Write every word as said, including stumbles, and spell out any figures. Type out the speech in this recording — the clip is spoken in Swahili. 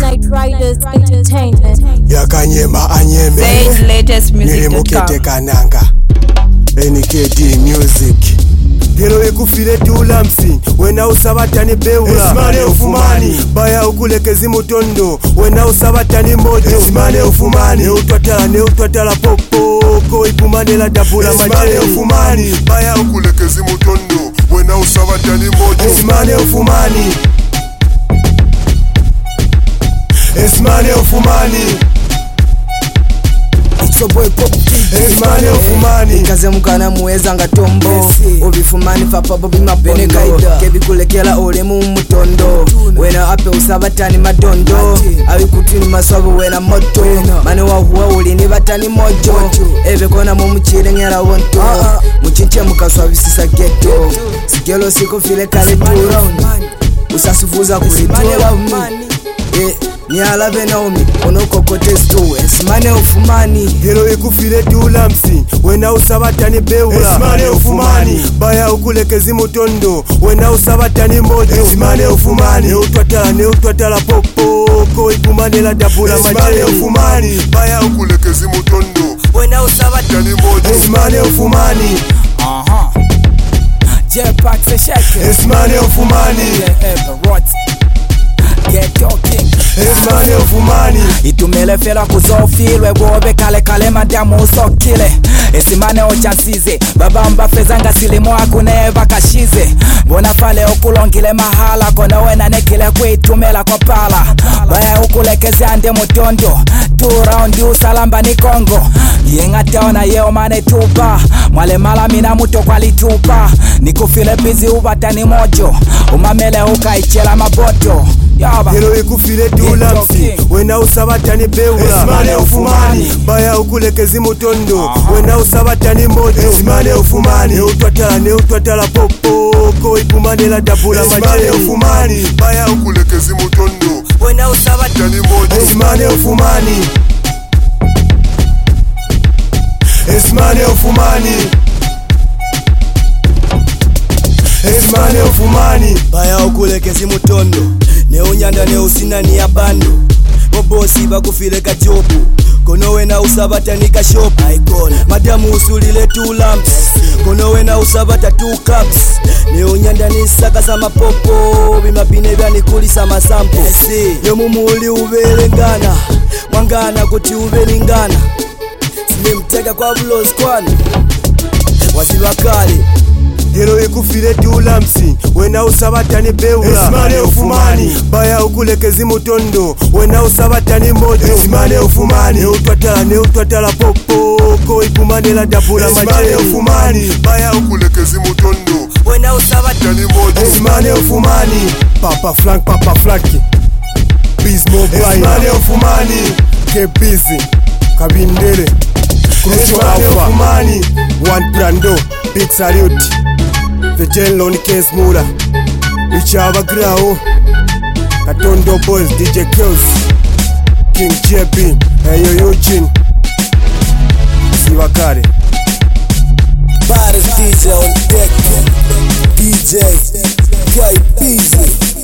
Night Riders Entertainment. Yakanyema anyeme Say latest music. Nilimukete kananga N K D Music. Gero ekufile tulamsi wena usabatani beula Esimane ufumani baya ukulekezi mutondo wena usabatani mojo Esimane ufumani ne utwatala ne utwatala popo ko ipumane la dabula majeni Esimane ufumani baya ukulekezi mutondo wena usabatani mojo Esimane ufumani Esimane ufumani It's a boy pop Esimane ufumani Kaze mukana muweza nga tombo Obifumani fapa bobi mapondo Kebi kulekela ole mu mutondo Wena ape usabatani madondo Awi kutini maswabu wena moto Mane wa huwa uli ni batani mojo Ebe kona mu mchire ngera wonto Mchinche mukaswabi sisa geto Sigelo siko file kale tura Usasufuza kulitura Eh ni alave naomi ono kokote stu Esimane ufumani Gero ikufile tulamsi wena usabatani beula Esimane ufumani baya ukulekezi mutondo wena usabatani mojo Esimane ufumani ne utwatala ne utwatala popo ko ipumane la dabula majeni Esimane ufumani baya ukulekezi mutondo wena usabatani mojo Esimane ufumani aha J-Pack se shake Esimane ufumani Get talking Esimane ufumani Itumele fela kuzofilwe Wobe kale kale madamu usokile Esimane ochansize Baba mba fezanga silimo akuneva kashize Bona fale okulongile mahala Kona wena nekile kuitumela kwa pala Baya ukulekeze ande mutondo Two round usalamba ni Kongo Yenga taona yeo mane tupa Mwale mala mina muto kwa litupa Nikufile bizi ubatani mojo Umamele ukaichela maboto Gero ikufile tulamsi wena usabatani beula Esimane ufumani baya ukulekezi mutondo wena usabatani mojo Esimane ufumani ne utwatala ne utwatala popo ko ipumane la dabula majeni Esimane ufumani baya ukulekezi mutondo wena usabatani mojo Esimane ufumani Esimane ufumani Esimane ufumani baya ukulekezi mutondo ne unyanda ne usina ni abando Bobosi bakufile kajobu Kono wena usabata ni kashop Icon Madamu usulile two lamps Kono wena usabata two cups ne unyanda ni saka za mapopo Bimapine vya ni kulisa masampo Yo mumuli uvele ngana Mwangana kuti uveli ngana Sinimtega kwa bulo squad Wazilwa kali Gero ikufile tulamsi wena usabatani beula Esimane ufumani baya ukulekezi mutondo wena usabatani mojo Esimane ufumani ne utwatala ne utwatala popo ko ipumane la dabula majeni Esimane ufumani baya ukulekezi mutondo wena usabatani mojo Esimane ufumani Papa Frank Papa Franki Bizmo Brian Esimane ufumani Ke busy Kabindele Crucial Alpha ufumani One Brando Big Salute The Jen Loni Case Mura Bichava Grau Katondo Boys D J Kills King J P Heyo Eugene Siwakare Paris D J on deck D J K Busy